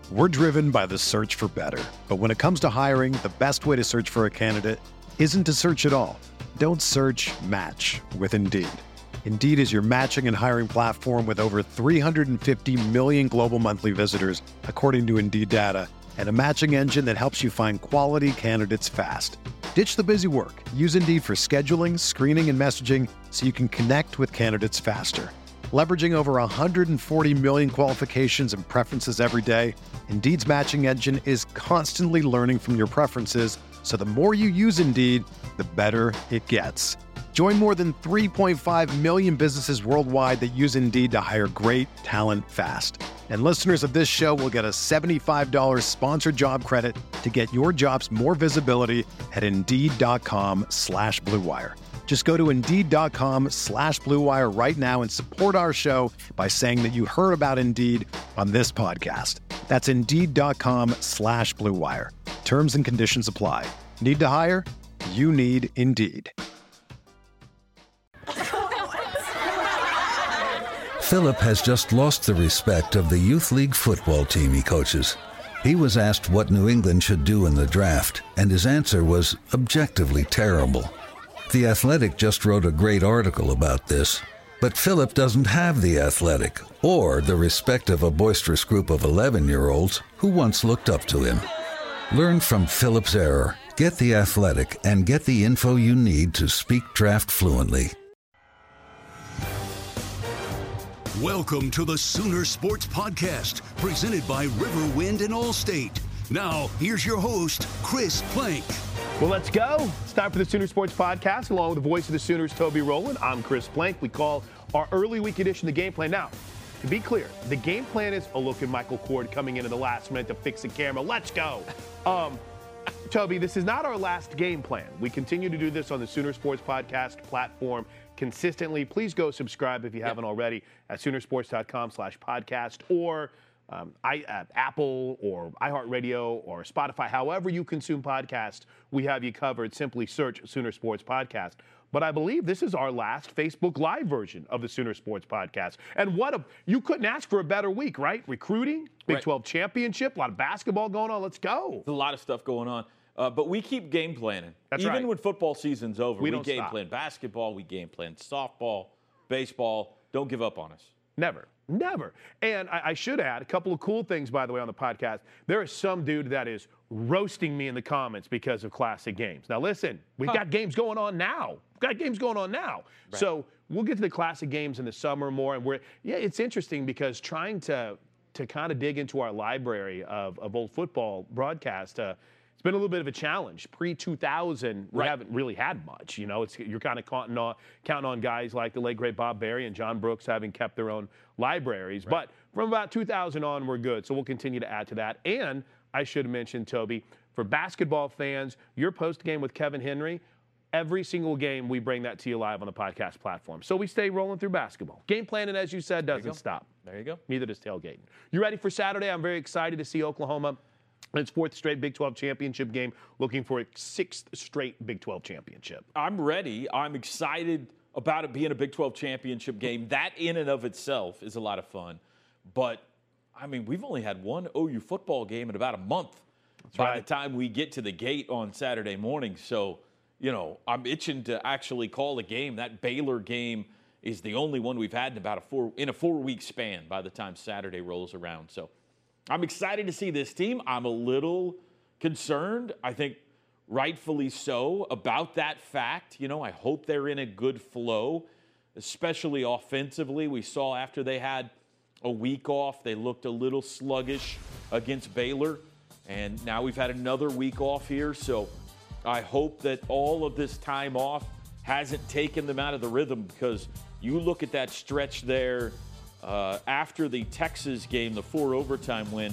We're driven by the search for better. But when it comes to hiring, the best way to search for a candidate isn't to search at all. Don't search, match with Indeed. Indeed is your matching and hiring platform with over 350 million global monthly visitors, according to Indeed data, and a matching engine that helps you find quality candidates fast. Ditch the busy work. Use Indeed for scheduling, screening, and messaging so you can connect with candidates faster. Leveraging over 140 million qualifications and preferences every day, Indeed's matching engine is constantly learning from your preferences, so the more you use Indeed, the better it gets. Join more than 3.5 million businesses worldwide that use Indeed to hire great talent fast. And listeners of this show will get a $75 sponsored job credit to get your jobs more visibility at Indeed.com/Blue Wire. Just go to Indeed.com/Blue Wire right now and support our show by saying that you heard about Indeed on this podcast. That's Indeed.com/Blue Wire. Terms and conditions apply. Need to hire? You need Indeed. Philip has just lost the respect of the youth league football team he coaches. He was asked what New England should do in the draft, and his answer was objectively terrible. The Athletic just wrote a great article about this, but Philip doesn't have the Athletic or the respect of a boisterous group of 11-year-olds who once looked up to him. Learn from Philip's error, get the Athletic, and get the info you need to speak draft fluently. Welcome to the Sooner Sports Podcast, presented by Riverwind and Allstate. Now, here's your host, Chris Plank. Well, let's go. It's time for the Sooner Sports Podcast, along with the voice of the Sooners, Toby Rowland. I'm Chris Plank. We call our early week edition the Game Plan. Now, to be clear, the game plan is a look at Michael Cord coming in at the last minute to fix the camera. Let's go. Toby, this is not our last game plan. We continue to do this on the Sooner Sports Podcast platform consistently. Please go subscribe if you haven't already at Soonersports.com/podcast or Apple or iHeartRadio or Spotify. However you consume podcasts, we have you covered. Simply search Sooner Sports Podcast. But I believe this is our last Facebook Live version of the Sooner Sports Podcast. And you couldn't ask for a better week, right? Recruiting, Big 12 championship, a lot of basketball going on. Let's go. There's a lot of stuff going on. But we keep game planning. That's Even right. when football season's over, we don't game stop. plan basketball, we game plan softball, baseball. Don't give up on us. Never. And I should add a couple of cool things, by the way, on the podcast. There is some dude that is roasting me in the comments because of classic games. Now, listen, we've got games going on now. Right. So we'll get to the classic games in the summer more. And it's interesting because trying to kind of dig into our library of old football broadcast, it's been a little bit of a challenge. Pre-2000, we haven't really had much. You're kind of counting on guys like the late, great Bob Berry and John Brooks having kept their own libraries. Right. But from about 2000 on, we're good. So we'll continue to add to that. And I should have mentioned, Toby, for basketball fans, your post-game with Kevin Henry, every single game we bring that to you live on the podcast platform. So we stay rolling through basketball. Game planning, as you said, doesn't stop. There you go. Neither does tailgating. You ready for Saturday? I'm very excited to see Oklahoma in its fourth straight Big 12 championship game, looking for a sixth straight Big 12 championship. I'm ready. I'm excited about it being a Big 12 championship game. That in and of itself is a lot of fun. But, we've only had one OU football game in about a month by the time we get to the gate on Saturday morning. So, I'm itching to actually call a game. That Baylor game is the only one we've had in about a 4-week span by the time Saturday rolls around. So I'm excited to see this team. I'm a little concerned, I think rightfully so, about that fact. I hope they're in a good flow, especially offensively. We saw after they had a week off, they looked a little sluggish against Baylor. And now we've had another week off here. So I hope that all of this time off hasn't taken them out of the rhythm, because you look at that stretch there after the Texas game, the 4 overtime win,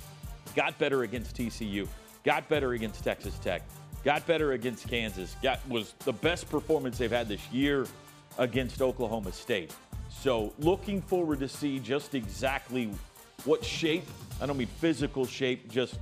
got better against TCU, got better against Texas Tech, got better against Kansas, was the best performance they've had this year against Oklahoma State. So looking forward to see just exactly what shape, I don't mean physical shape, just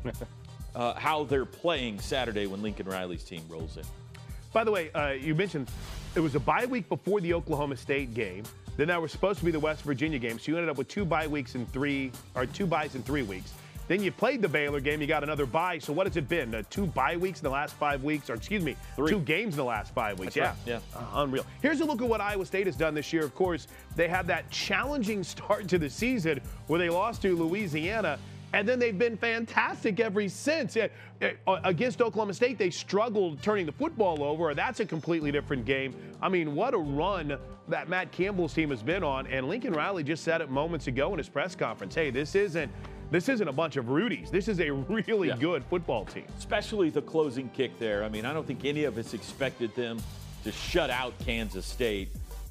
how they're playing Saturday when Lincoln Riley's team rolls in. By the way, you mentioned it was a bye week before the Oklahoma State game. Then that was supposed to be the West Virginia game. So you ended up with 2 byes in 3 weeks. Then you played the Baylor game. You got another bye. So what has it been? 2 bye weeks in the last 5 weeks? Or excuse me, 3. 2 games in the last 5 weeks. That's right. Unreal. Here's a look at what Iowa State has done this year. Of course, they had that challenging start to the season where they lost to Louisiana. And then they've been fantastic ever since. Against Oklahoma State, they struggled turning the football over. That's a completely different game. I mean, what a run that Matt Campbell's team has been on. And Lincoln Riley just said it moments ago in his press conference. Hey, this isn't a bunch of Rudies. This is a really good football team. Especially the closing kick there. I mean, I don't think any of us expected them to shut out Kansas State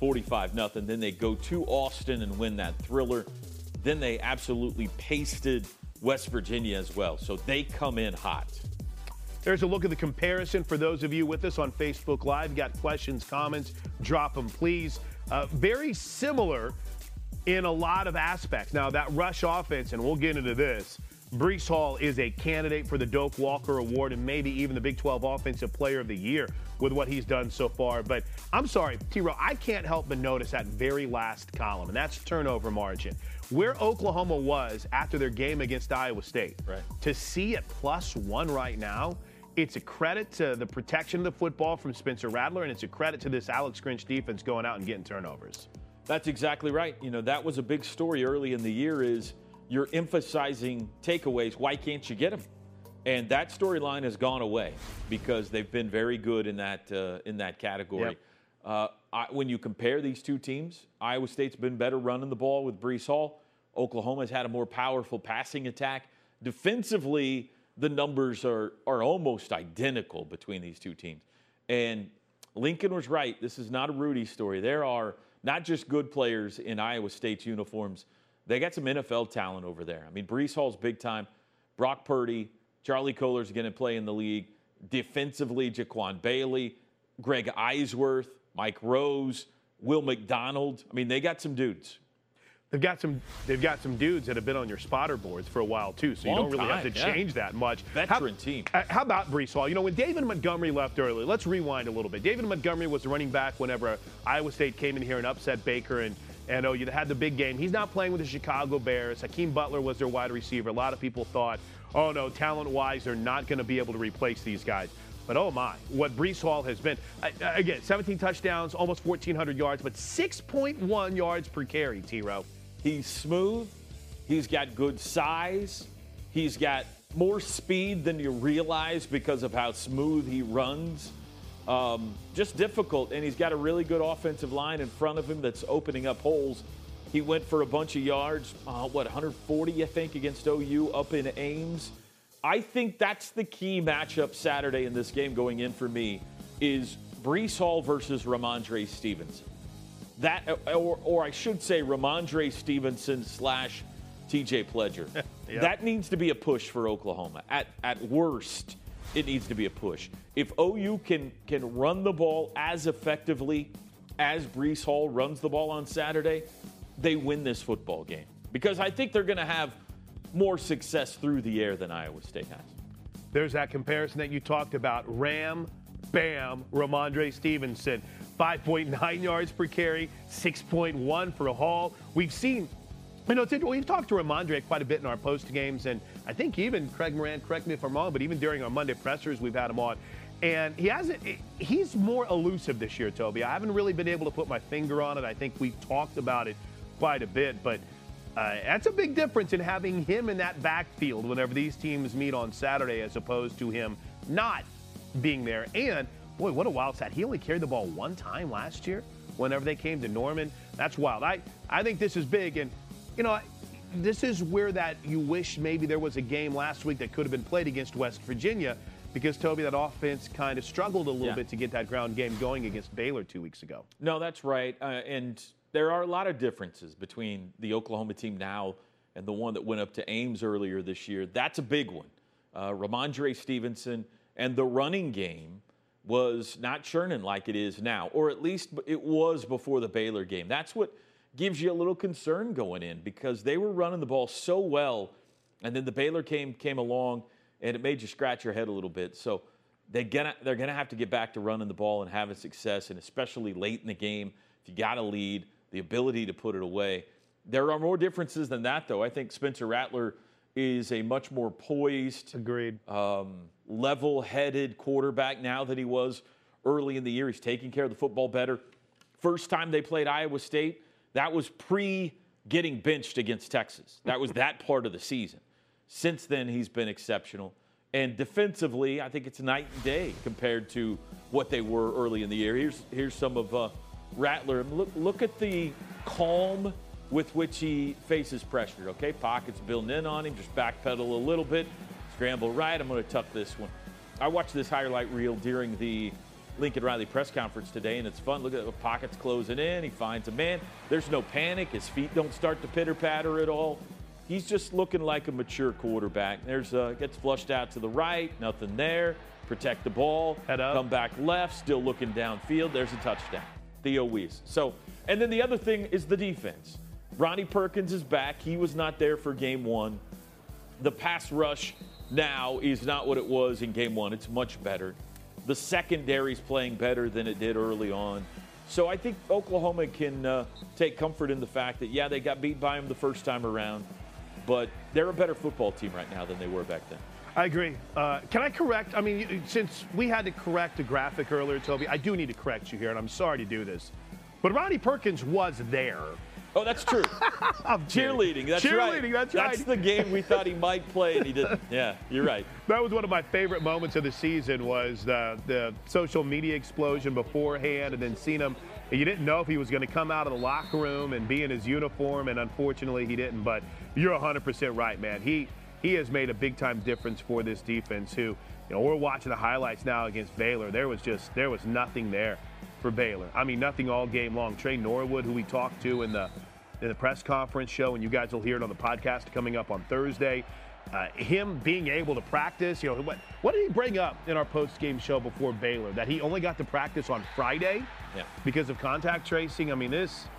45-0. Then they go to Austin and win that thriller. Then they absolutely pasted West Virginia as well. So they come in hot. There's a look at the comparison for those of you with us on Facebook Live. Got questions, comments, drop them, please. Very similar in a lot of aspects. Now, that rush offense, and we'll get into this, Breece Hall is a candidate for the Doak Walker Award and maybe even the Big 12 Offensive Player of the Year with what he's done so far. But I'm sorry, T-Row, I can't help but notice that very last column, and that's turnover margin. Where Oklahoma was after their game against Iowa State, right, to see it +1 right now, it's a credit to the protection of the football from Spencer Rattler, and it's a credit to this Alex Grinch defense going out and getting turnovers. That's exactly right. You know, that was a big story early in the year is you're emphasizing takeaways. Why can't you get them? And that storyline has gone away because they've been very good in that category. Yep. When you compare these two teams, Iowa State's been better running the ball with Breece Hall. Oklahoma's had a more powerful passing attack. Defensively, the numbers are almost identical between these two teams. And Lincoln was right. This is not a Rudy story. There are not just good players in Iowa State's uniforms. They got some NFL talent over there. I mean, Breece Hall's big time. Brock Purdy, Charlie Kolar's going to play in the league. Defensively, Jaquan Bailey, Greg Eisworth, Mike Rose, Will McDonald. I mean, they got some dudes. They've got some dudes that have been on your spotter boards for a while, too, so you don't really have to change that much. Veteran team. How about Breece Hall? You know, when David Montgomery left early, let's rewind a little bit. David Montgomery was the running back whenever Iowa State came in here and upset Baker and OU. They had the big game. He's not playing with the Chicago Bears. Hakeem Butler was their wide receiver. A lot of people thought, oh, no, talent-wise, they're not going to be able to replace these guys. But, oh, my, what Breece Hall has been. Again, 17 touchdowns, almost 1,400 yards, but 6.1 yards per carry, T-Row. He's smooth. He's got good size. He's got more speed than you realize because of how smooth he runs. Just difficult, and he's got a really good offensive line in front of him that's opening up holes. He went for a bunch of yards, 140, I think, against OU up in Ames. I think that's the key matchup Saturday in this game going in for me is Breece Hall versus Ramondre Stevenson. That, or I should say Ramondre Stevenson / TJ Pledger. Yep. That needs to be a push for Oklahoma. At worst, it needs to be a push. If OU can run the ball as effectively as Breece Hall runs the ball on Saturday, they win this football game. Because I think they're going to have more success through the air than Iowa State has. There's that comparison that you talked about. Ram, bam, Ramondre Stevenson. 5.9 yards per carry, 6.1 for a Hall. We've seen, we've talked to Ramondre quite a bit in our post games, and I think even Craig Moran, correct me if I'm wrong, but even during our Monday pressers, we've had him on. And he's more elusive this year, Toby. I haven't really been able to put my finger on it. I think we've talked about it quite a bit, but that's a big difference in having him in that backfield whenever these teams meet on Saturday as opposed to him not being there. And boy, what a wild stat. He only carried the ball one time last year whenever they came to Norman. That's wild. I think this is big. And, this is where that you wish maybe there was a game last week that could have been played against West Virginia because, Toby, that offense kind of struggled a little bit to get that ground game going against Baylor 2 weeks ago. No, that's right. And there are a lot of differences between the Oklahoma team now and the one that went up to Ames earlier this year. That's a big one. Ramondre Stevenson and the running game was not churning like it is now, or at least it was before the Baylor game. That's what gives you a little concern going in because they were running the ball so well, and then the Baylor came along, and it made you scratch your head a little bit. So they're gonna have to get back to running the ball and having success, and especially late in the game, if you got a lead, the ability to put it away. There are more differences than that, though. I think Spencer Rattler is a much more poised, agreed, level-headed quarterback now than he was early in the year. He's taking care of the football better. First time they played Iowa State, that was pre-getting benched against Texas. That was that part of the season. Since then, he's been exceptional. And defensively, I think it's night and day compared to what they were early in the year. Here's some of Rattler. Look at the calm with which he faces pressure, okay? Pockets building in on him, just backpedal a little bit, scramble right. I'm going to tuck this one. I watched this highlight reel during the Lincoln Riley press conference today, and it's fun. Look at the pockets closing in. He finds a man. There's no panic. His feet don't start to pitter-patter at all. He's just looking like a mature quarterback. There's gets flushed out to the right, nothing there. Protect the ball. Head up. Come back left, still looking downfield. There's a touchdown. Theo Weiss. So, and then the other thing is the defense. Ronnie Perkins is back. He was not there for game one. The pass rush now is not what it was in game one. It's much better. The secondary's playing better than it did early on. So I think Oklahoma can take comfort in the fact that, yeah, they got beat by him the first time around, but they're a better football team right now than they were back then. I agree. Can I correct? I mean, since we had to correct a graphic earlier, Toby, I do need to correct you here, and I'm sorry to do this. But Ronnie Perkins was there. Oh, that's true. Cheerleading, that's right. Cheerleading, that's right. That's the game we thought he might play, and he didn't. Yeah, you're right. That was one of my favorite moments of the season was the social media explosion beforehand, and then seeing him. You didn't know if he was going to come out of the locker room and be in his uniform, and unfortunately he didn't. But you're 100% right, man. He has made a big-time difference for this defense who, we're watching the highlights now against Baylor. There was nothing there for Baylor. I mean, nothing all game long. Trey Norwood, who we talked to in the press conference show, and you guys will hear it on the podcast coming up on Thursday. Him being able to practice, what did he bring up in our post-game show before Baylor? That he only got to practice on Friday because of contact tracing? I mean,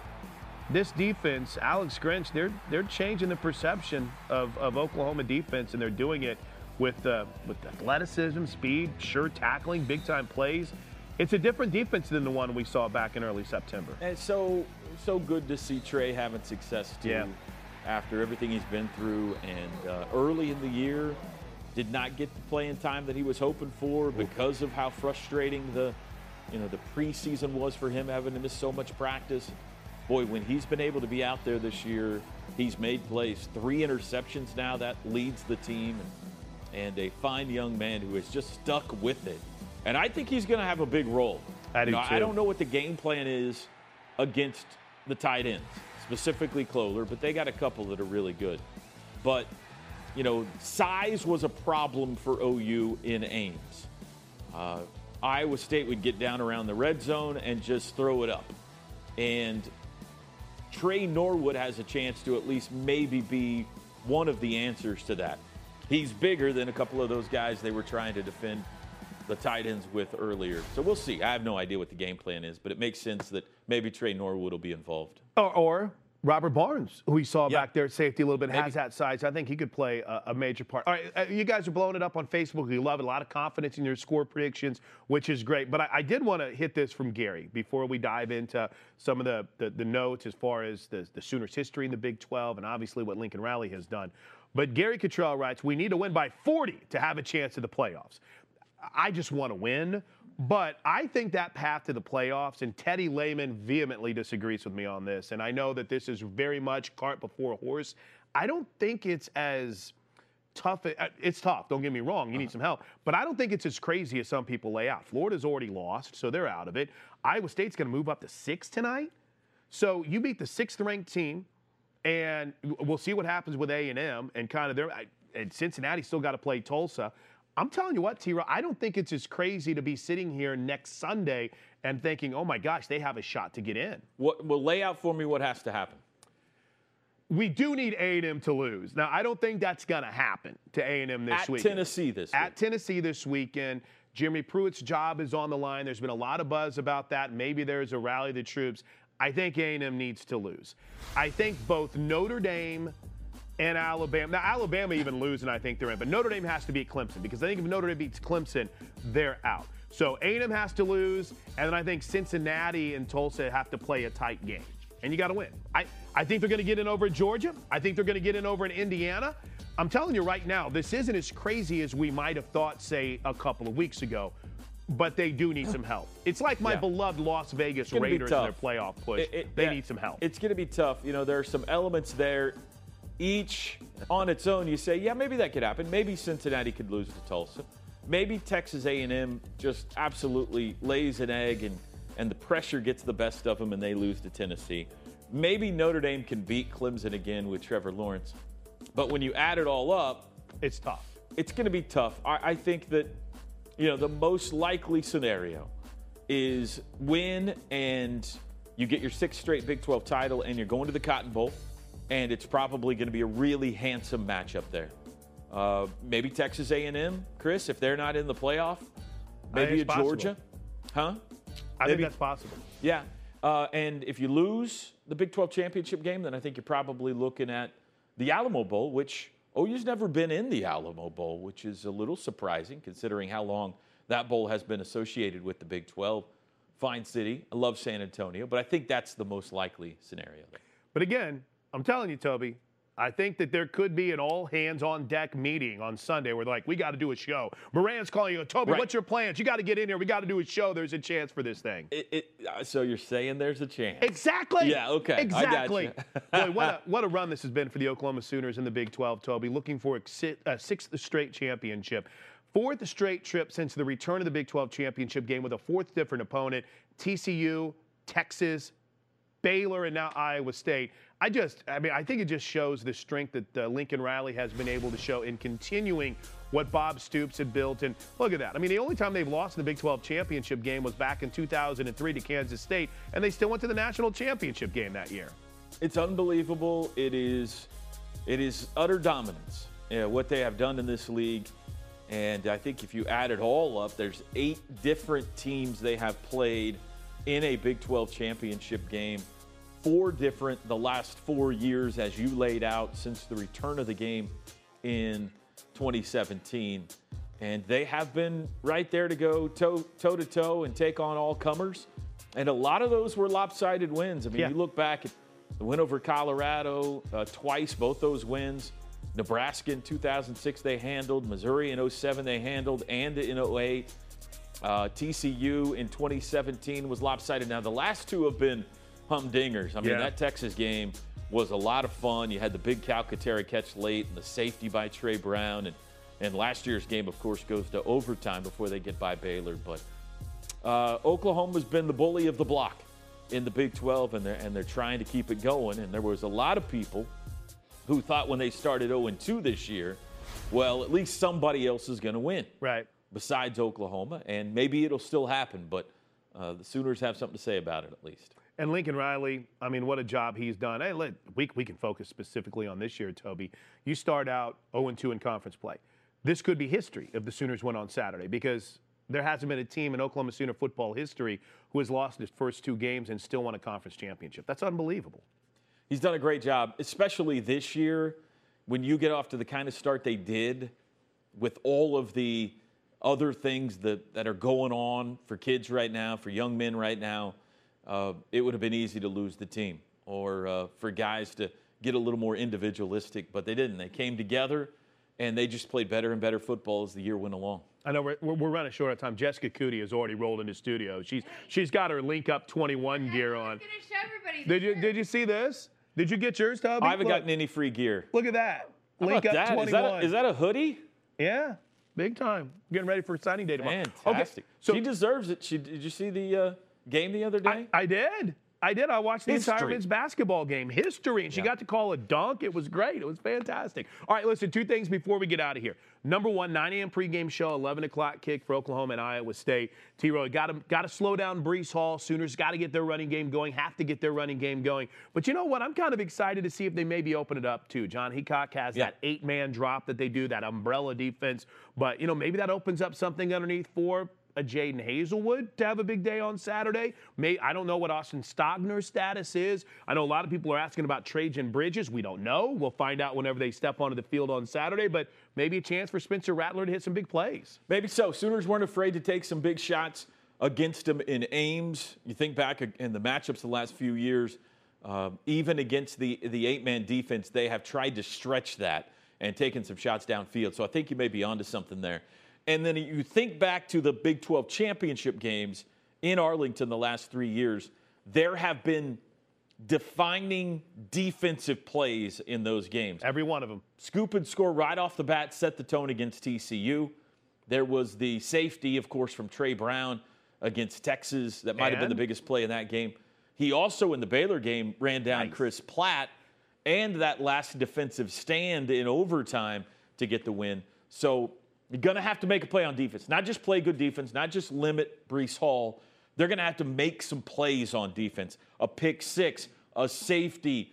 this defense, Alex Grinch, they're changing the perception of Oklahoma defense, and they're doing it with athleticism, speed, sure tackling, big-time plays. It's a different defense than the one we saw back in early September. And so good to see Trey having success, too, after everything he's been through. And early in the year, did not get the playing time that he was hoping for because of how frustrating the preseason was for him, having to miss so much practice. Boy, when he's been able to be out there this year, he's made plays. 3 interceptions now, that leads the team. And a fine young man who has just stuck with it. And I think he's going to have a big role. I do too. I don't know what the game plan is against the tight ends, specifically Kohler, but they got a couple that are really good. But, size was a problem for OU in Ames. Iowa State would get down around the red zone and just throw it up. And Trey Norwood has a chance to at least maybe be one of the answers to that. He's bigger than a couple of those guys they were trying to defend the tight ends with earlier. So we'll see. I have no idea what the game plan is, but it makes sense that maybe Trey Norwood will be involved. Or Robert Barnes, who we saw back there at safety a little bit, has that size. I think he could play a major part. All right, you guys are blowing it up on Facebook. You love it. A lot of confidence in your score predictions, which is great. But I did want to hit this from Gary before we dive into some of the notes as far as the Sooners' history in the Big 12 and obviously what Lincoln Riley has done. But Gary Cottrell writes, we need to win by 40 to have a chance at the playoffs. I just want to win, but I think that path to the playoffs, and Teddy Lehman vehemently disagrees with me on this, and I know that this is very much cart before a horse. I don't think it's as tough. It's tough, don't get me wrong. You need some help. But I don't think it's as crazy as some people lay out. Florida's already lost, so they're out of it. Iowa State's going to move up to 6 tonight. So you beat the 6th-ranked team, and we'll see what happens with A&M and kind of and Cincinnati still got to play Tulsa. I'm telling you what, T-Row, I don't think it's as crazy to be sitting here next Sunday and thinking, oh, my gosh, they have a shot to get in. Well, lay out for me what has to happen. We do need A&M to lose. Now, I don't think that's going to happen to A&M this weekend. At Tennessee this weekend. Jeremy Pruitt's job is on the line. There's been a lot of buzz about that. Maybe there's a rally of the troops. I think A&M needs to lose. I think both Notre Dame and Alabama. Now, Alabama even lose, and I think they're in. But Notre Dame has to beat Clemson because I think if Notre Dame beats Clemson, they're out. So A&M has to lose, and then I think Cincinnati and Tulsa have to play a tight game. and you got to win. I think they're going to get in over in Georgia. I think they're going to get in over in Indiana. I'm telling you right now, this isn't as crazy as we might have thought, say, a couple of weeks ago, but they do need some help. It's like my beloved Las Vegas Raiders in their playoff push. They need some help. It's going to be tough. You know, there are some elements there. Each on its own, you say, yeah, maybe that could happen. Maybe Cincinnati could lose to Tulsa. Maybe Texas A&M just absolutely lays an egg and the pressure gets the best of them and they lose to Tennessee. Maybe Notre Dame can beat Clemson again with Trevor Lawrence. But when you add it all up, it's tough. It's going to be tough. I think that, you know, the most likely scenario is win and you get your 6th straight Big 12 title and you're going to the Cotton Bowl, and it's probably going to be a really handsome matchup there. Maybe Texas A&M, Chris, if they're not in the playoff. Maybe a Georgia. Huh? I think that's possible. Yeah. And if you lose the Big 12 championship game, then I think you're probably looking at the Alamo Bowl, which OU's never been in the Alamo Bowl, which is a little surprising considering how long that bowl has been associated with the Big 12. Fine city. I love San Antonio, but I think that's the most likely scenario. But again, I'm telling you, Toby, I think that there could be an all-hands-on-deck meeting on Sunday where they're like, we got to do a show. Moran's calling you, Toby, what's your plans? You got to get in here. We got to do a show. There's a chance for this thing. So you're saying there's a chance? Exactly. Yeah, okay. Exactly. I got Boy, what a run this has been for the Oklahoma Sooners in the Big 12, Toby, looking for a 6th straight championship. 4th straight trip since the return of the Big 12 championship game with a 4th different opponent, TCU, Texas, Baylor, and now Iowa State. I think it just shows the strength that Lincoln Riley has been able to show in continuing what Bob Stoops had built. And look at that. I mean, the only time they've lost in the Big 12 championship game was back in 2003 to Kansas State, and they still went to the national championship game that year. It's unbelievable. It is utter dominance, what they have done in this league. And I think if you add it all up, there's 8 different teams they have played in a Big 12 championship game. 4 different the last 4 years, as you laid out, since the return of the game in 2017. And they have been right there to go toe-to-toe and take on all comers. And a lot of those were lopsided wins. I mean, you look back at the win over Colorado twice, both those wins. Nebraska in 2006 they handled. Missouri in 2007 they handled, and in 2008. TCU in 2017 was lopsided. Now, the last 2 have been humdingers. I mean, that Texas game was a lot of fun. You had the big Calcaterra catch late and the safety by Trey Brown. And last year's game, of course, goes to overtime before they get by Baylor. But Oklahoma's been the bully of the block in the Big 12, and they're trying to keep it going. And there was a lot of people who thought when they started 0-2 this year, well, at least somebody else is going to win. Right. Besides Oklahoma, and maybe it'll still happen, but the Sooners have something to say about it at least. And Lincoln Riley, I mean, what a job he's done. Hey, we can focus specifically on this year, Toby. You start out 0-2 in conference play. This could be history if the Sooners win on Saturday, because there hasn't been a team in Oklahoma Sooner football history who has lost its first 2 games and still won a conference championship. That's unbelievable. He's done a great job, especially this year when you get off to the kind of start they did with all of the other things that are going on for kids right now, for young men right now. It would have been easy to lose the team or for guys to get a little more individualistic, but they didn't. They came together, and they just played better and better football as the year went along. I know we're running short on time. Jessica Cootie has already rolled into studio. She's got her Link Up 21 gear on. I'm going to show everybody. Did you see this? Did you get yours, Toby? I haven't gotten any free gear. Look at that. Link Up 21. Is that a hoodie? Yeah. Big time. Getting ready for signing day tomorrow. Fantastic. Okay, so she deserves it. Did you see the game the other day? I did. I watched the entire men's basketball game. History. And she got to call a dunk. It was great. It was fantastic. All right, listen, 2 things before we get out of here. Number 1, 9 a.m. pregame show, 11 o'clock kick for Oklahoma and Iowa State. T-Roy, got to slow down Breece Hall. Sooners got to get their running game going, have to get their running game going. But you know what? I'm kind of excited to see if they maybe open it up, too. John Heacock has that 8-man drop that they do, that umbrella defense. But, maybe that opens up something underneath for a Jaden Hazelwood to have a big day on Saturday. I don't know what Austin Stogner's status is. I know a lot of people are asking about Trajan Bridges. We don't know. We'll find out whenever they step onto the field on Saturday, but maybe a chance for Spencer Rattler to hit some big plays. Maybe so. Sooners weren't afraid to take some big shots against them in Ames. You think back in the matchups the last few years, Even against the 8-man defense, they have tried to stretch that and taken some shots downfield. So I think you may be onto something there. And then you think back to the Big 12 championship games in Arlington the last 3 years, there have been defining defensive plays in those games. Every one of them. Scoop and score right off the bat, set the tone against TCU. There was the safety, of course, from Trey Brown against Texas. That might have been the biggest play in that game. He also, in the Baylor game, ran down Chris Platt and that last defensive stand in overtime to get the win. So you're going to have to make a play on defense. Not just play good defense, not just limit Breece Hall. They're going to have to make some plays on defense. A pick six, a safety,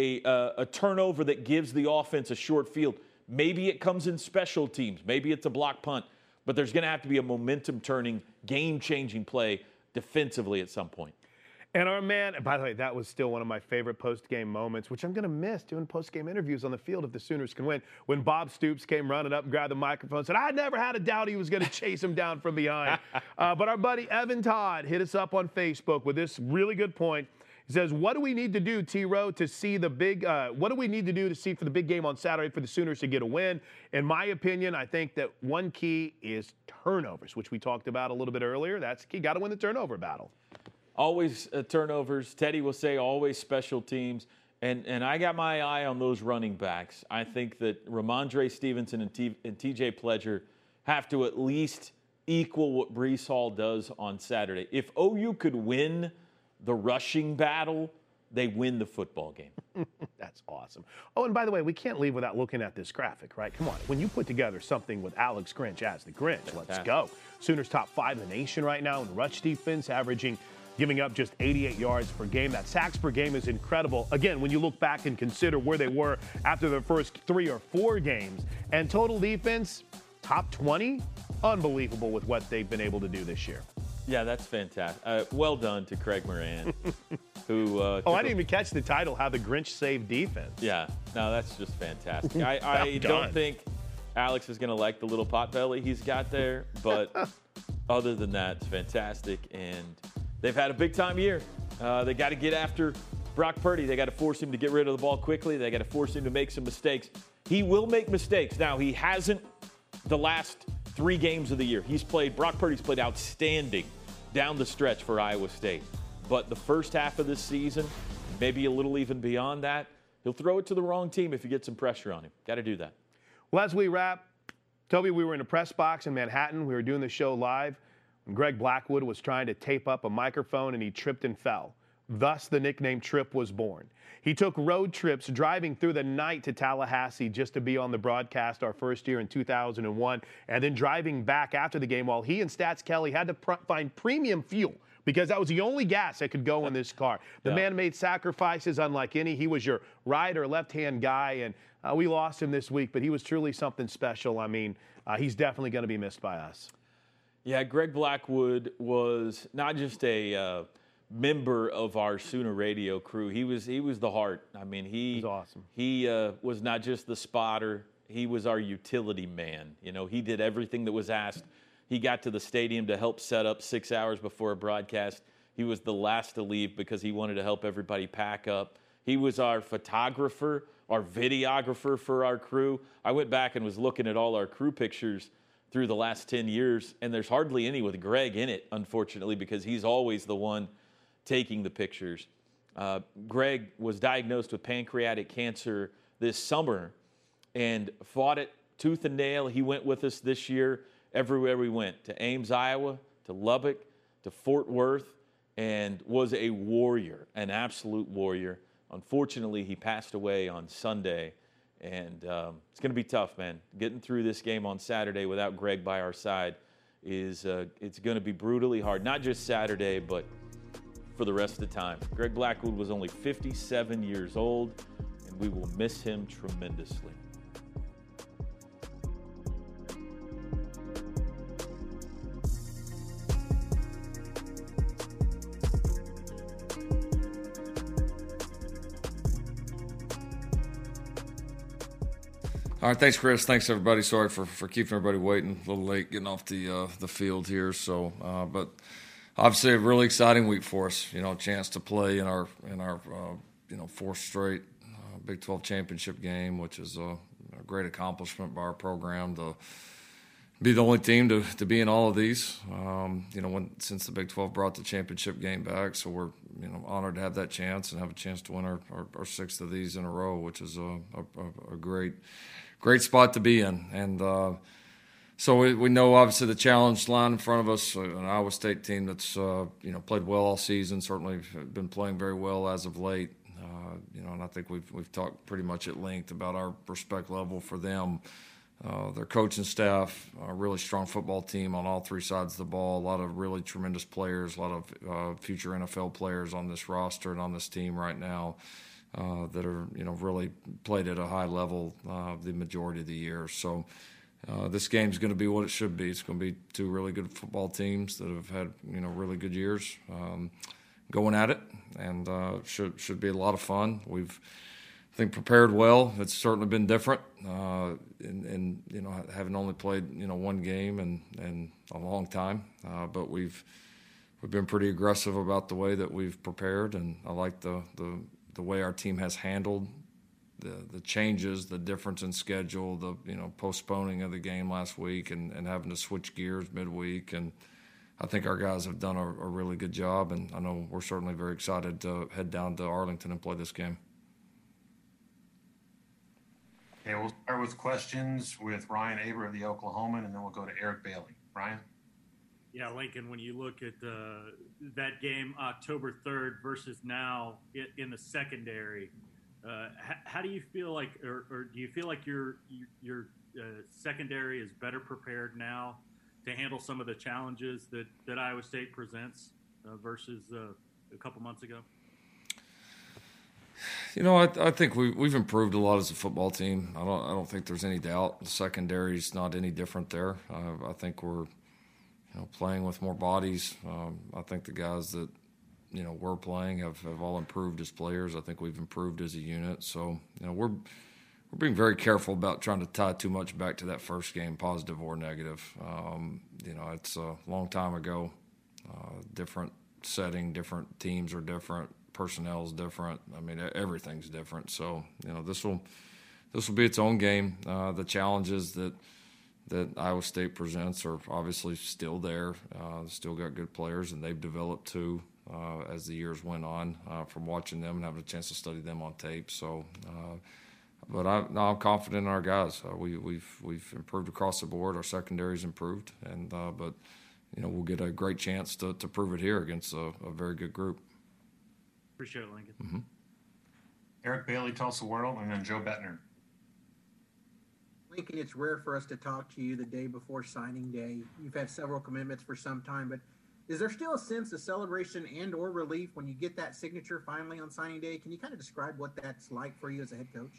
a turnover that gives the offense a short field. Maybe it comes in special teams. Maybe it's a block punt. But there's going to have to be a momentum-turning, game-changing play defensively at some point. And our man, by the way, that was still one of my favorite post-game moments, which I'm going to miss doing post-game interviews on the field if the Sooners can win. When Bob Stoops came running up and grabbed the microphone and said, I never had a doubt he was going to chase him down from behind. But our buddy Evan Todd hit us up on Facebook with this really good point. He says, what do we need to do, T-Row, to see the big what do we need to do to see for the big game on Saturday for the Sooners to get a win? In my opinion, I think that one key is turnovers, which we talked about a little bit earlier. That's the key. Got to win the turnover battle. Always turnovers. Teddy will say always special teams. And I got my eye on those running backs. I think that Ramondre Stevenson and TJ Pledger have to at least equal what Breece Hall does on Saturday. If OU could win the rushing battle, they win the football game. That's awesome. Oh, and by the way, we can't leave without looking at this graphic, right? Come on. When you put together something with Alex Grinch as the Grinch, let's go. Sooners top 5 in the nation right now in rush defense, giving up just 88 yards per game. That sacks per game is incredible. Again, when you look back and consider where they were after their first 3 or 4 games. And total defense, top 20, unbelievable with what they've been able to do this year. Yeah, that's fantastic. Well done to Craig Moran. who? I didn't even catch the title, How the Grinch Saved Defense. Yeah, no, that's just fantastic. I don't think Alex is going to like the little pot belly he's got there, but other than that, it's fantastic. And they've had a big-time year. They got to get after Brock Purdy. They got to force him to get rid of the ball quickly. They got to force him to make some mistakes. He will make mistakes. Now, he hasn't the last 3 games of the year. Brock Purdy's played outstanding down the stretch for Iowa State. But the first half of this season, maybe a little even beyond that, he'll throw it to the wrong team if you get some pressure on him. Got to do that. Well, as we wrap, Toby, we were in a press box in Manhattan. We were doing the show live. Greg Blackwood was trying to tape up a microphone and he tripped and fell. Thus, the nickname Trip was born. He took road trips driving through the night to Tallahassee just to be on the broadcast our first year in 2001, and then driving back after the game while he and Stats Kelly had to find premium fuel because that was the only gas that could go in this car. The man made sacrifices unlike any. He was your right or left-hand guy, and we lost him this week, but he was truly something special. I mean, he's definitely going to be missed by us. Yeah, Greg Blackwood was not just a member of our Sooner radio crew. He was the heart. I mean, he was awesome. He was not just the spotter. He was our utility man. You know, he did everything that was asked. He got to the stadium to help set up 6 hours before a broadcast. He was the last to leave because he wanted to help everybody pack up. He was our photographer, our videographer for our crew. I went back and was looking at all our crew pictures through the last 10 years, and there's hardly any with Greg in it, unfortunately, because he's always the one taking the pictures. Greg was diagnosed with pancreatic cancer this summer and fought it tooth and nail. He went with us this year everywhere we went, to Ames, Iowa, to Lubbock, to Fort Worth, and was a warrior, an absolute warrior. Unfortunately, he passed away on Sunday, and it's going to be tough, man. Getting through this game on Saturday without Greg by our side is it's going to be brutally hard, not just Saturday, but for the rest of the time. Greg Blackwood was only 57 years old, and we will miss him tremendously. All right, thanks, Chris. Thanks, everybody. Sorry for keeping everybody waiting. A little late getting off the field here. So, but obviously a really exciting week for us. You know, a chance to play in our fourth straight Big 12 championship game, which is a great accomplishment by our program to be the only team to be in all of these. Since the Big 12 brought the championship game back, so we're honored to have that chance and have a chance to win our sixth of these in a row, which is a great spot to be in. And so we know obviously the challenge line in front of us, an Iowa State team that's played well all season, certainly been playing very well as of late. And I think we've talked pretty much at length about our respect level for them. Their coaching staff, a really strong football team on all three sides of the ball, a lot of really tremendous players, a lot of future NFL players on this roster and on this team right now that are really played at a high level the majority of the year. So this game's going to be what it should be. It's going to be two really good football teams that have had really good years going at it, and should be a lot of fun. We've I think prepared well. It's certainly been different, in having only played one game in a long time. But we've been pretty aggressive about the way that we've prepared, and I like the way our team has handled the changes, the difference in schedule, the postponing of the game last week, and having to switch gears midweek. And I think our guys have done a really good job, and I know we're certainly very excited to head down to Arlington and play this game. Okay, we'll start with questions with Ryan Aber of the Oklahoman, and then we'll go to Eric Bailey. Ryan? Yeah, Lincoln, when you look at that game October 3rd versus now in the secondary, how do you feel like, or do you feel like your secondary is better prepared now to handle some of the challenges that Iowa State presents versus a couple months ago? I think we've improved a lot as a football team. I don't think there's any doubt. The secondary's not any different there. I think we're playing with more bodies. I think the guys that we're playing have all improved as players. I think we've improved as a unit. So we're being very careful about trying to tie too much back to that first game, positive or negative. It's a long time ago. Different setting, different teams are different. Personnel is different. I mean, everything's different. So, this will be its own game. The challenges that Iowa State presents are obviously still there. Still got good players, and they've developed too as the years went on from watching them and having a chance to study them on tape. So, but I'm confident in our guys. We've improved across the board. Our secondary's improved, and but we'll get a great chance to prove it here against a very good group. Appreciate it, Lincoln. Mm-hmm. Eric Bailey, Tulsa World, and then Joe Bettner. Lincoln, it's rare for us to talk to you the day before signing day. You've had several commitments for some time, but is there still a sense of celebration and or relief when you get that signature finally on signing day? Can you kind of describe what that's like for you as a head coach?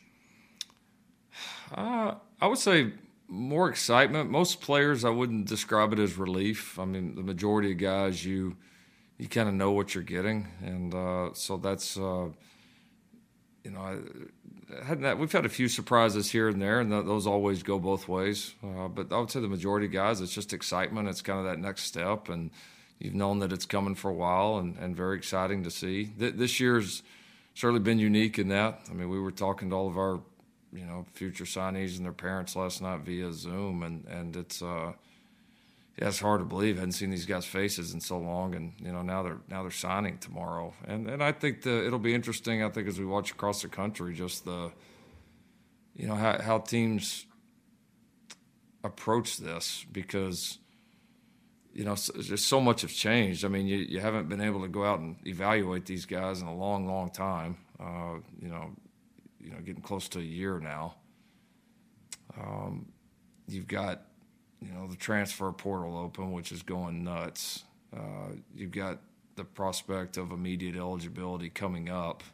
I would say more excitement. Most players, I wouldn't describe it as relief. I mean, the majority of guys, you kind of know what you're getting, and so that's we've had a few surprises here and there, and those always go both ways. But I would say the majority of guys, it's just excitement. It's kind of that next step, and you've known that it's coming for a while, and very exciting to see. This year's certainly been unique in that. I mean, we were talking to all of our future signees and their parents last night via Zoom, and it's. Yeah, it's hard to believe. I hadn't seen these guys' faces in so long, and now they're signing tomorrow. And I think it'll be interesting. I think as we watch across the country, just the how teams approach this, because just so much has changed. I mean, you haven't been able to go out and evaluate these guys in a long, long time. Getting close to a year now. You've got. The transfer portal open, which is going nuts. You've got the prospect of immediate eligibility coming up.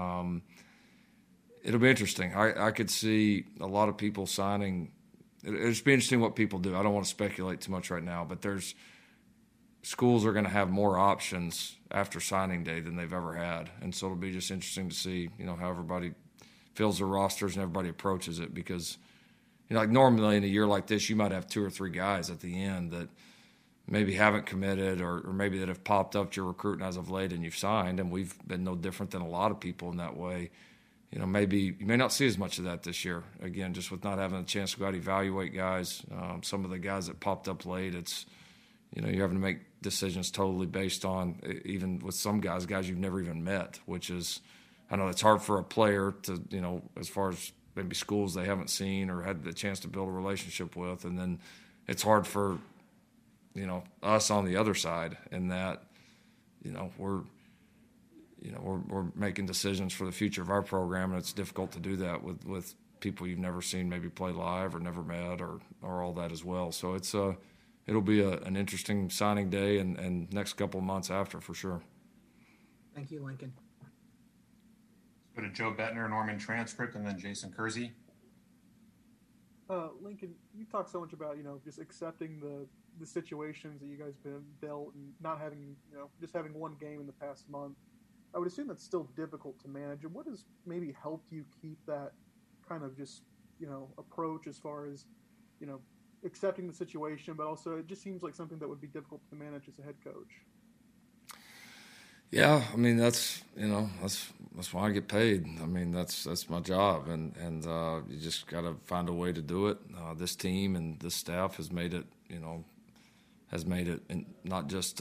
It'll be interesting. I could see a lot of people signing. It'll just be interesting what people do. I don't want to speculate too much right now, but schools are going to have more options after signing day than they've ever had. And so it'll be just interesting to see, how everybody fills their rosters and everybody approaches it, because like normally in a year like this, you might have two or three guys at the end that maybe haven't committed or maybe that have popped up to your recruiting as of late and you've signed, and we've been no different than a lot of people in that way. Maybe you may not see as much of that this year. Again, just with not having a chance to go out and evaluate guys. Some of the guys that popped up late, it's, you're having to make decisions totally based on, even with some guys you've never even met, which is, I know it's hard for a player to, as far as maybe schools they haven't seen or had the chance to build a relationship with. And then it's hard for, us on the other side in that, we're making decisions for the future of our program, and it's difficult to do that with people you've never seen maybe play live or never met or all that as well. So it'll be an interesting signing day and next couple of months after for sure. Thank you, Lincoln. Let's go to Joe Bettner, Norman Transcript, and then Jason Kersey. Lincoln, you talk so much about, just accepting the situations that you guys been dealt and not having, just having one game in the past month. I would assume that's still difficult to manage. And what has maybe helped you keep that kind of just, approach as far as, accepting the situation, but also it just seems like something that would be difficult to manage as a head coach? Yeah, I mean, that's why I get paid. I mean, that's my job, and you just got to find a way to do it. This team and this staff has made it, and not just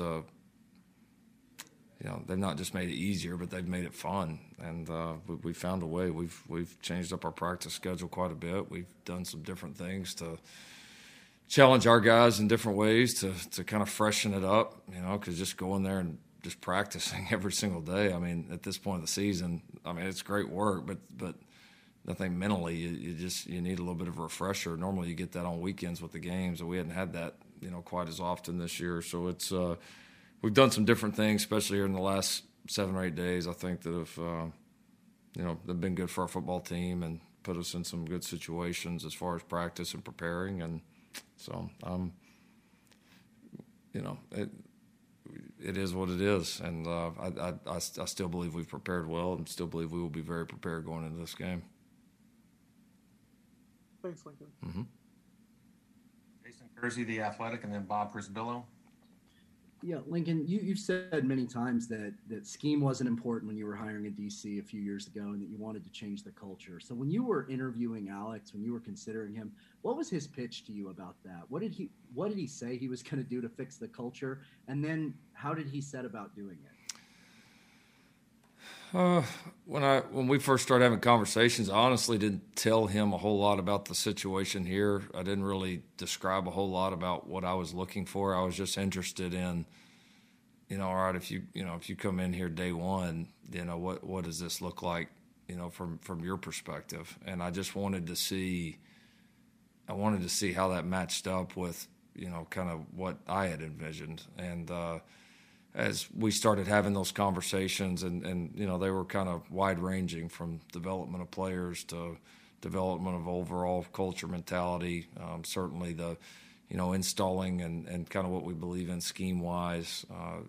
they've not just made it easier, but they've made it fun. And we found a way. We've changed up our practice schedule quite a bit. We've done some different things to challenge our guys in different ways to kind of freshen it up, because just going there and just practicing every single day. I mean, at this point of the season, it's great work, but nothing mentally. You need a little bit of a refresher. Normally you get that on weekends with the games, and we hadn't had that, quite as often this year. So it's we've done some different things, especially here in the last 7 or 8 days, I think, that have, they've been good for our football team and put us in some good situations as far as practice and preparing. And so, it is what it is. And I still believe we've prepared well and still believe we will be very prepared going into this game. Thanks, Lincoln. Mm-hmm. Jason Kersey, The Athletic, and then Bob Prisbillo. Yeah, Lincoln, you've said many times that scheme wasn't important when you were hiring a DC a few years ago and that you wanted to change the culture. So when you were interviewing Alex, when you were considering him, what was his pitch to you about that? What did he say he was going to do to fix the culture? And then how did he set about doing it? When we first started having conversations, I honestly didn't tell him a whole lot about the situation here. I didn't really describe a whole lot about what I was looking for. I was just interested in, all right, if you come in here day one, what does this look like, from your perspective? And I just wanted to see how that matched up with, kind of what I had envisioned. And as we started having those conversations, and they were kind of wide-ranging, from development of players to development of overall culture mentality, certainly the, installing and kind of what we believe in scheme-wise,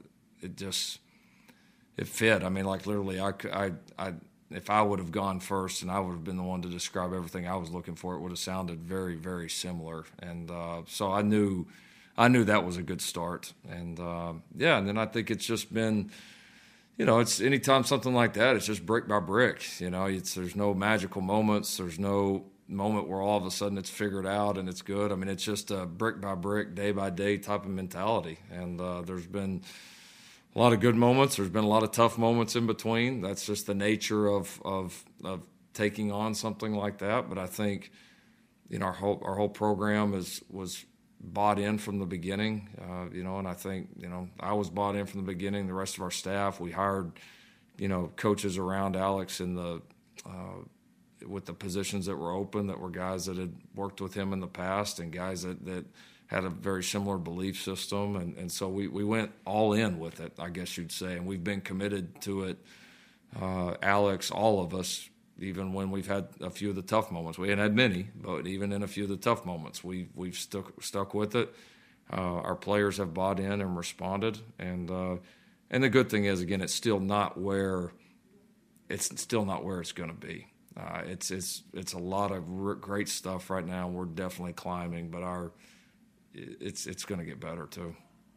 it fit. I mean, like literally, I if I would have gone first and I would have been the one to describe everything I was looking for, it would have sounded very, very similar. And so I knew that was a good start. And, and then I think it's just been, it's anytime something like that, it's just brick by brick. There's no magical moments. There's no moment where all of a sudden it's figured out and it's good. I mean, it's just a brick by brick, day by day type of mentality. And there's been a lot of good moments. There's been a lot of tough moments in between. That's just the nature of taking on something like that. But I think, our whole program was bought in from the beginning, and I think, I was bought in from the beginning. The rest of our staff, we hired, coaches around Alex in the with the positions that were open, that were guys that had worked with him in the past and guys that had a very similar belief system. And so we went all in with it, I guess you'd say, and we've been committed to it, Alex, all of us, even when we've had a few of the tough moments. We hadn't had many, but even in a few of the tough moments, we've stuck with it. Our players have bought in and responded, and the good thing is, again, it's still not where it's going to be. It's a lot of great stuff right now. We're definitely climbing, but it's going to get better too.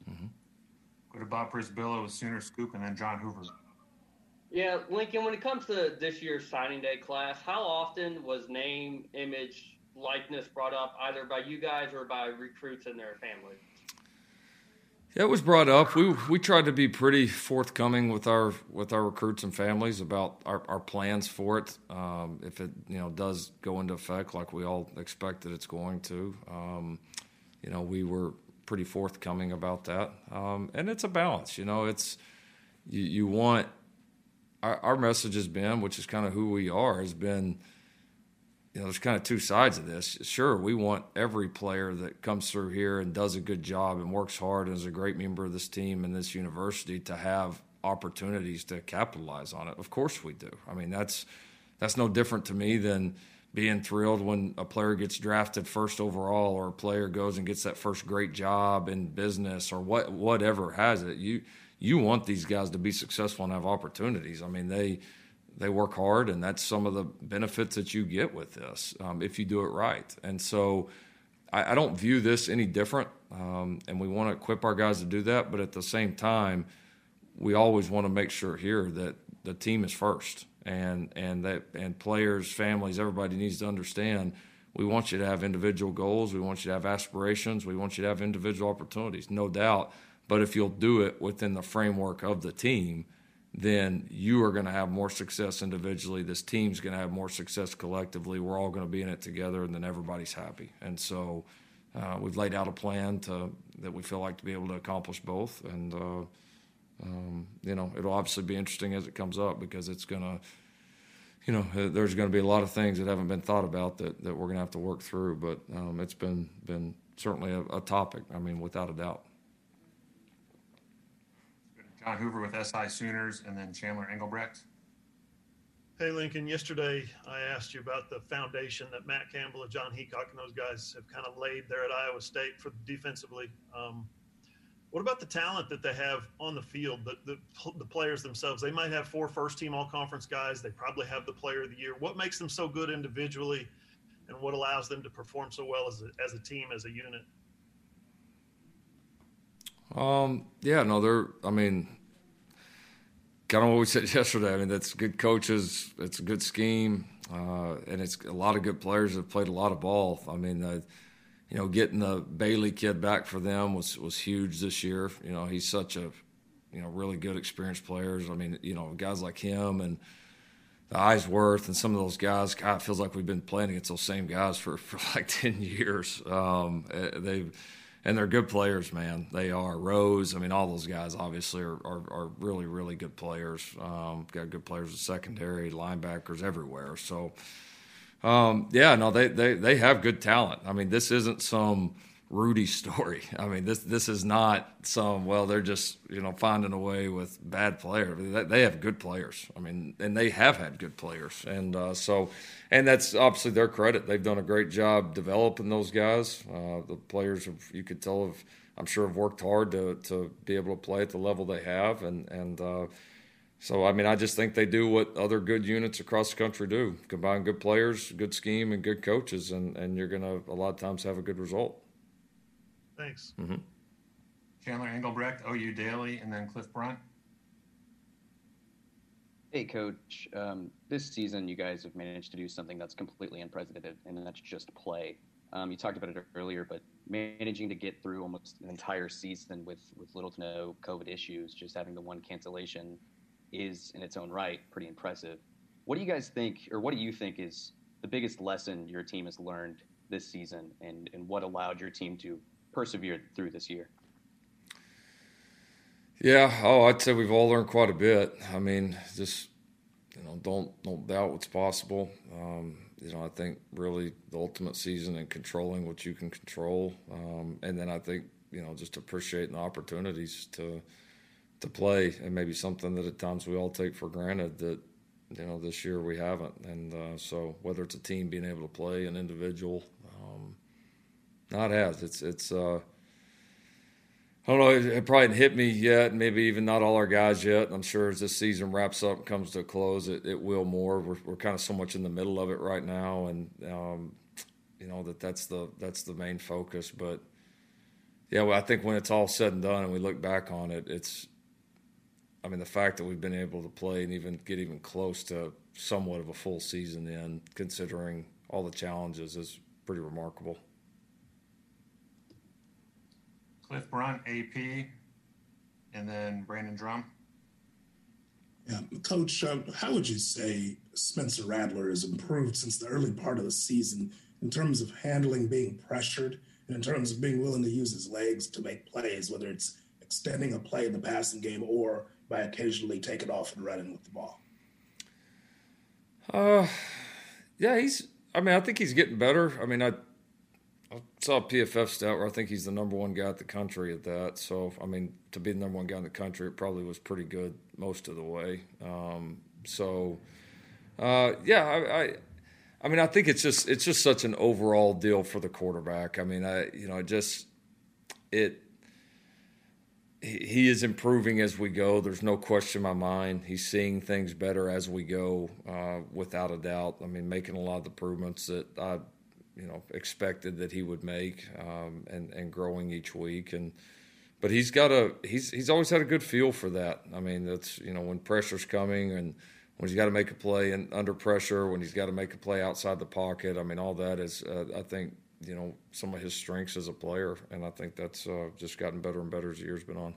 Go to Bob Prisbillo with Sooner Scoop, and then John Hoover. Yeah, Lincoln, when it comes to this year's signing day class, how often was name, image, likeness brought up either by you guys or by recruits and their families? Yeah, it was brought up. We tried to be pretty forthcoming with our recruits and families about our plans for it. If it does go into effect like we all expect that it's going to, we were pretty forthcoming about that. And it's a balance. It's you want our message has been, which is kind of who we are, has been. There's kind of two sides of this. Sure, we want every player that comes through here and does a good job and works hard and is a great member of this team and this university to have opportunities to capitalize on it. Of course we do. I mean, that's no different to me than being thrilled when a player gets drafted first overall or a player goes and gets that first great job in business or whatever has it. You want these guys to be successful and have opportunities. I mean, they work hard, and that's some of the benefits that you get with this if you do it right. And so I don't view this any different, and we want to equip our guys to do that. But at the same time, we always want to make sure here that the team is first, and players, families, everybody needs to understand we want you to have individual goals. We want you to have aspirations. We want you to have individual opportunities, no doubt. But if you'll do it within the framework of the team, then you are going to have more success individually. This team's going to have more success collectively. We're all going to be in it together, and then everybody's happy. And so we've laid out a plan that we feel like to be able to accomplish both. And, it'll obviously be interesting as it comes up because it's going to, there's going to be a lot of things that haven't been thought about that we're going to have to work through. But it's been certainly a topic, without a doubt. John Hoover with SI Sooners, and then Chandler Engelbrecht. Hey, Lincoln, yesterday I asked you about the foundation that Matt Campbell and John Heacock and those guys have kind of laid there at Iowa State for defensively. What about the talent that they have on the field, the players themselves? They might have 4 first-team all-conference guys. They probably have the player of the year. What makes them so good individually, and what allows them to perform so well as a team, as a unit? Kind of what we said yesterday. That's good coaches. It's a good scheme, and it's a lot of good players that have played a lot of ball. Getting the Bailey kid back for them was huge this year. He's such a, really good, experienced players. Guys like him and the Eisworth and some of those guys, God, it feels like we've been playing against those same guys for like 10 years. And they're good players, man. They are. Rose, all those guys obviously are really, really good players. Got good players in secondary, linebackers everywhere. So, they have good talent. This isn't some Rudy story. This is not some, they're just, finding a way with bad players. They have good players. And they have had good players. And and that's obviously their credit. They've done a great job developing those guys. The players, you could tell, I'm sure have worked hard to be able to play at the level they have. So, I just think they do what other good units across the country do. Combine good players, good scheme, and good coaches, and you're going to, a lot of times, have a good result. Thanks. Mm-hmm. Chandler Engelbrecht, OU Daily, and then Cliff Brunt. Hey, Coach. This season, you guys have managed to do something that's completely unprecedented, and that's just play. You talked about it earlier, but managing to get through almost an entire season with little to no COVID issues, just having the one cancellation is, in its own right, pretty impressive. What do you guys think, or what do you think is the biggest lesson your team has learned this season, and what allowed your team to persevere through this year? Yeah, I'd say we've all learned quite a bit. Just don't doubt what's possible. I think really the ultimate season and controlling what you can control, and then I think just appreciating the opportunities to play, and maybe something that at times we all take for granted that this year we haven't. And so whether it's a team being able to play, an individual. Not as it's I don't know, it probably hasn't hit me yet, maybe even not all our guys yet. I'm sure as this season wraps up and comes to a close, it will more. We're kind of so much in the middle of it right now, and that's the main focus. But well, I think when it's all said and done and we look back on it, the fact that we've been able to play and even get even close to somewhat of a full season in, considering all the challenges, is pretty remarkable. Cliff Brunt, AP, and then Brandon Drum. Yeah, Coach, how would you say Spencer Rattler has improved since the early part of the season in terms of handling being pressured and in terms of being willing to use his legs to make plays, whether it's extending a play in the passing game or by occasionally taking off and running with the ball? Yeah, I think he's getting better. I saw a PFF stat where I think he's the number one guy at the country at that. So, to be the number one guy in the country, it probably was pretty good most of the way. I think it's just such an overall deal for the quarterback. He is improving as we go. There's no question in my mind. He's seeing things better as we go, without a doubt. Making a lot of the improvements that I, expected that he would make, and growing each week. But he's always had a good feel for that. That's, when pressure's coming and when he's got to make a play under pressure, when he's got to make a play outside the pocket. All that is, I think, some of his strengths as a player, and I think that's just gotten better and better as the year's been on.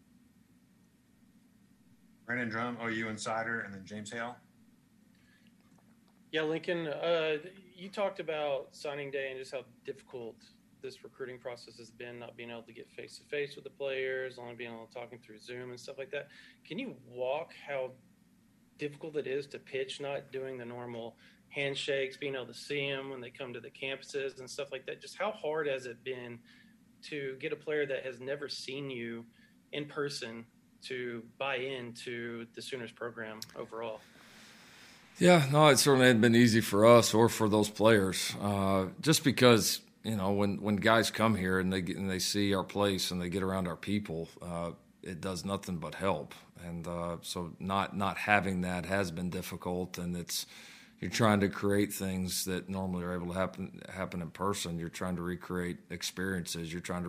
Brandon Drum, OU Insider, and then James Hale. Yeah, Lincoln, you talked about signing day and just how difficult this recruiting process has been, not being able to get face-to-face with the players, only being able to talking through Zoom and stuff like that. Can you walk how difficult it is to pitch, not doing the normal handshakes, being able to see them when they come to the campuses and stuff like that? Just how hard has it been to get a player that has never seen you in person to buy into the Sooners program overall? Yeah, no, it certainly hadn't been easy for us or for those players. Just because, when guys come here and they see our place and they get around our people, it does nothing but help. And so not having that has been difficult, and you're trying to create things that normally are able to happen in person. You're trying to recreate experiences. You're trying to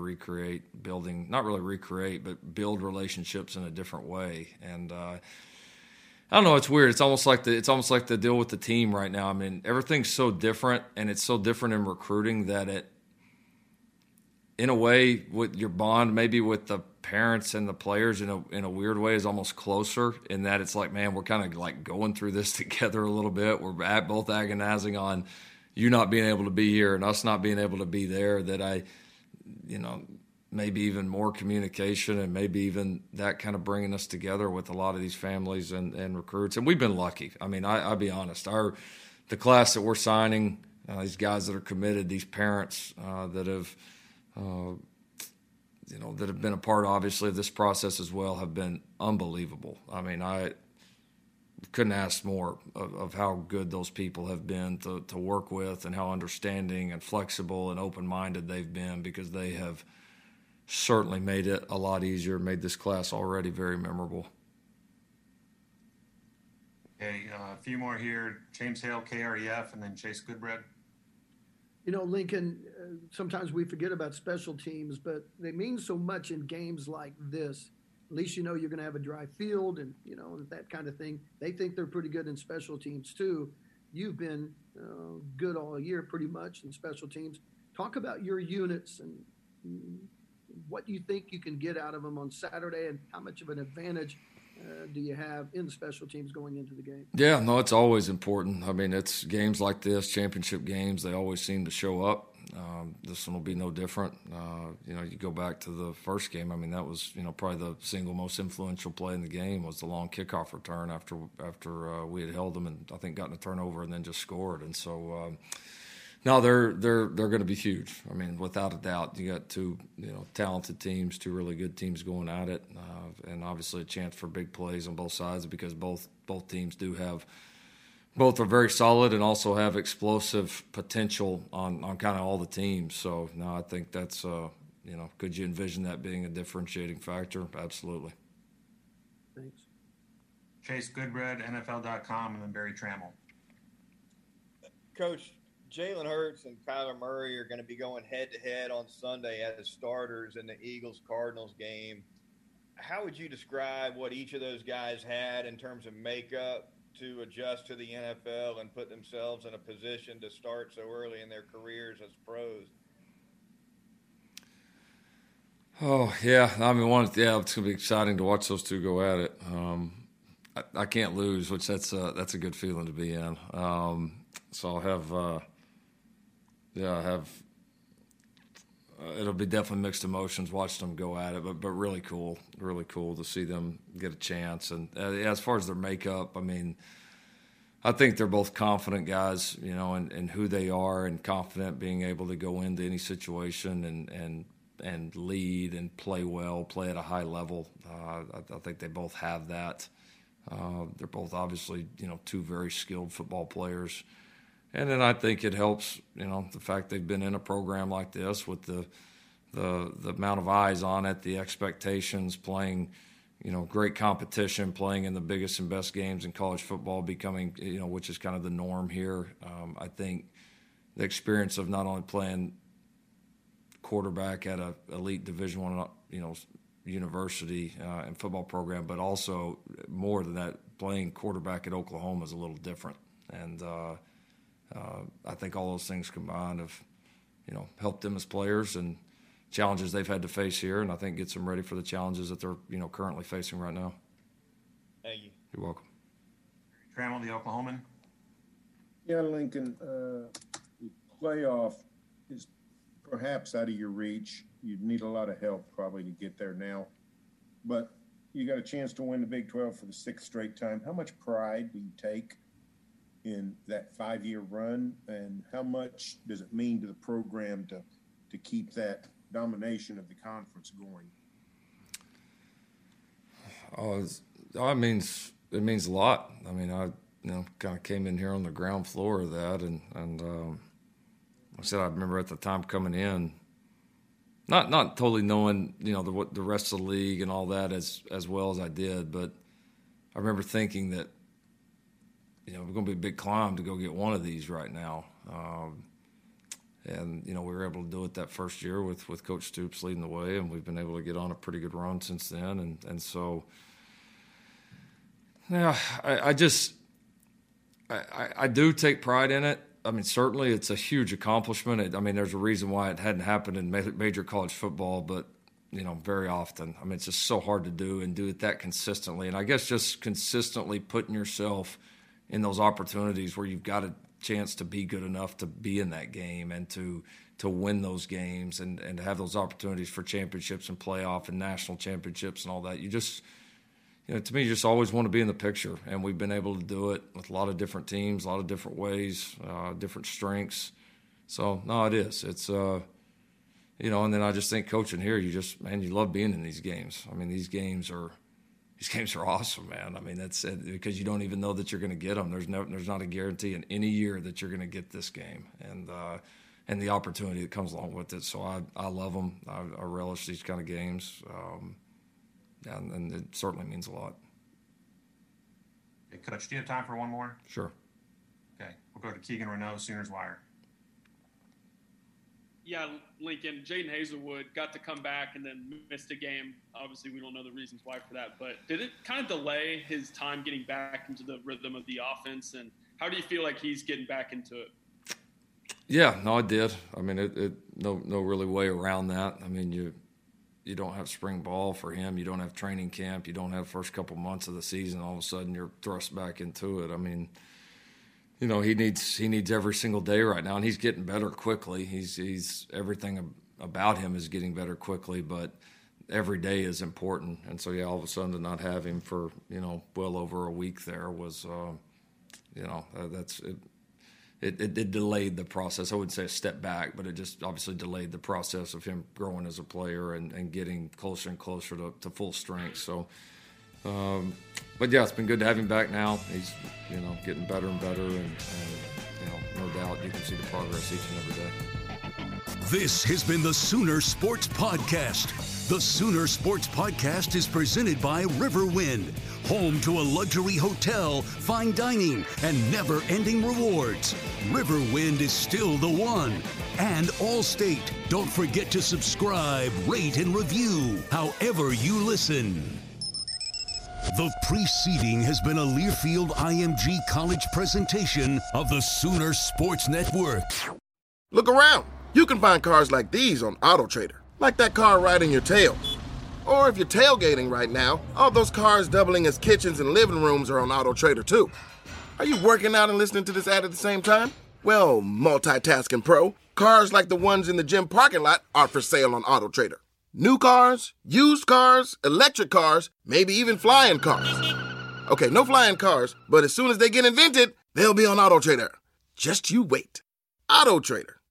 build relationships in a different way. And I don't know. It's weird. It's almost like the deal with the team right now. Everything's so different, and it's so different in recruiting that it, in a way, with your bond maybe with the parents and the players in a weird way is almost closer, in that it's like, man, we're kind of like going through this together a little bit. We're both agonizing on you not being able to be here and us not being able to be there. That maybe even more communication and maybe even that kind of bringing us together with a lot of these families and recruits. And we've been lucky. I'll be honest. The class that we're signing, these guys that are committed, these parents that have been a part, obviously, of this process as well, have been unbelievable. I couldn't ask more of how good those people have been to work with, and how understanding and flexible and open-minded they've been, because they have certainly made it a lot easier, made this class already very memorable. Okay, a few more here. James Hale, KREF, and then Chase Goodbread. Lincoln, sometimes we forget about special teams, but they mean so much in games like this. At least you're going to have a dry field and, that kind of thing. They think they're pretty good in special teams, too. You've been good all year pretty much in special teams. Talk about your units and what you think you can get out of them on Saturday, and how much of an advantage do you have in the special teams going into the game? Yeah, no, it's always important. It's games like this, championship games, they always seem to show up. This one will be no different. You go back to the first game. That was, probably the single most influential play in the game was the long kickoff return after we had held them and I think gotten a turnover and then just scored. And so, no, they're going to be huge. Without a doubt, you got two talented teams, two really good teams going at it, and obviously a chance for big plays on both sides, because both teams both are very solid and also have explosive potential on kind of all the teams. So no, I think that's could you envision that being a differentiating factor? Absolutely. Thanks. Chase Goodbread, NFL.com, and then Barry Trammell. Coach, Jalen Hurts and Kyler Murray are going to be going head-to-head on Sunday as starters in the Eagles-Cardinals game. How would you describe what each of those guys had in terms of makeup to adjust to the NFL and put themselves in a position to start so early in their careers as pros? Oh, yeah. I mean, it's going to be exciting to watch those two go at it. I can't lose, which that's a good feeling to be in. So I'll have it'll be definitely mixed emotions watching them go at it, but really cool to see them get a chance. And as far as their makeup, I mean, I think they're both confident guys, you know, in who they are, and confident being able to go into any situation and lead and play well, play at a high level. I think they both have that. They're both obviously, you know, two very skilled football players. And then I think it helps, you know, the fact they've been in a program like this with the amount of eyes on it, the expectations, playing, you know, great competition, playing in the biggest and best games in college football, becoming, you know, which is kind of the norm here. I think the experience of not only playing quarterback at a elite Division I, you know, university and football program, but also more than that, playing quarterback at Oklahoma is a little different. And I think all those things combined have, you know, helped them as players and challenges they've had to face here, and I think gets them ready for the challenges that they're, you know, currently facing right now. Thank you. You're welcome. Trammell, the Oklahoman. Yeah, Lincoln, the playoff is perhaps out of your reach. You'd need a lot of help probably to get there now. But you got a chance to win the Big 12 for the 6th straight time. How much pride do you take in that 5-year run, and how much does it mean to the program to keep that domination of the conference going? It means a lot. I mean, I kind of came in here on the ground floor of that, and like I said, I remember at the time coming in, not totally knowing, you know, the rest of the league and all that as well as I did, but I remember thinking that, you know, it's going to be a big climb to go get one of these right now. And, you know, we were able to do it that first year with Coach Stoops leading the way, and we've been able to get on a pretty good run since then. And so, yeah, I do take pride in it. I mean, certainly it's a huge accomplishment. I mean, there's a reason why it hadn't happened in major college football, but, you know, very often. I mean, it's just so hard to do and do it that consistently. And I guess just consistently putting yourself in those opportunities where you've got a chance to be good enough to be in that game and to win those games and to have those opportunities for championships and playoff and national championships and all that. You just, you know, to me, you just always want to be in the picture, and we've been able to do it with a lot of different teams, a lot of different ways, different strengths. So, no, it is. It's, you know, and then I just think coaching here, you love being in these games. I mean, these games are awesome, man. I mean, that's it, because you don't even know that you're going to get them. There's not a guarantee in any year that you're going to get this game, and the opportunity that comes along with it. So I love them. I relish these kind of games, and it certainly means a lot. Hey, Coach, do you have time for one more? Sure. Okay, we'll go to Keegan Renaud, Sooners Wire. Yeah, Lincoln, Jaden Hazelwood got to come back and then missed a game. Obviously, we don't know the reasons why for that, but did it kind of delay his time getting back into the rhythm of the offense? And how do you feel like he's getting back into it? Yeah, no, I did. I mean, no really way around that. I mean, you don't have spring ball for him. You don't have training camp. You don't have first couple months of the season. All of a sudden, you're thrust back into it. I mean, you know, he needs every single day right now, and he's getting better quickly. He's everything about him is getting better quickly, but every day is important. And so, yeah, all of a sudden to not have him for, you know, well over a week there was, you know, it delayed the process. I wouldn't say a step back, but it just obviously delayed the process of him growing as a player and getting closer and closer to full strength. So, but yeah, it's been good to have him back now. He's, you know, getting better and better, and you know, no doubt you can see the progress each and every day. This has been the Sooner Sports Podcast. The Sooner Sports Podcast is presented by Riverwind, home to a luxury hotel, fine dining, and never-ending rewards. Riverwind is still the one. And Allstate. Don't forget to subscribe, rate, and review however you listen. The preceding has been a Learfield IMG College presentation of the Sooner Sports Network. Look around. You can find cars like these on AutoTrader. Like that car riding your tail. Or if you're tailgating right now, all those cars doubling as kitchens and living rooms are on AutoTrader too. Are you working out and listening to this ad at the same time? Well, multitasking pro, cars like the ones in the gym parking lot are for sale on AutoTrader. New cars, used cars, electric cars, maybe even flying cars. Okay, no flying cars, but as soon as they get invented, they'll be on AutoTrader. Just you wait. AutoTrader.